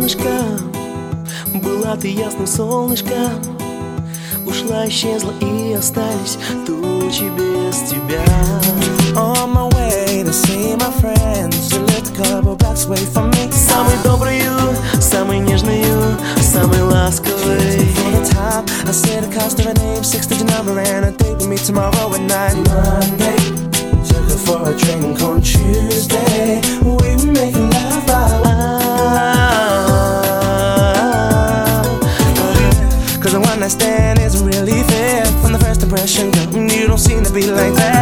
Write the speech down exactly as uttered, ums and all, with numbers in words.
солнышко, была ты ясным солнышком. Ушла, исчезла и остались тучи без тебя. On my way to see my friends, you lived a couple blocks away from me. Самый добрую, самый нежную, самый ласковый. For the top, I said the cost of a name, six-digit number, and a date with me tomorrow at night. Monday, took her for a drink on Tuesday. We were making love out. Cause the one night stand isn't really fair. From the first impression, girl, you don't seem to be like that.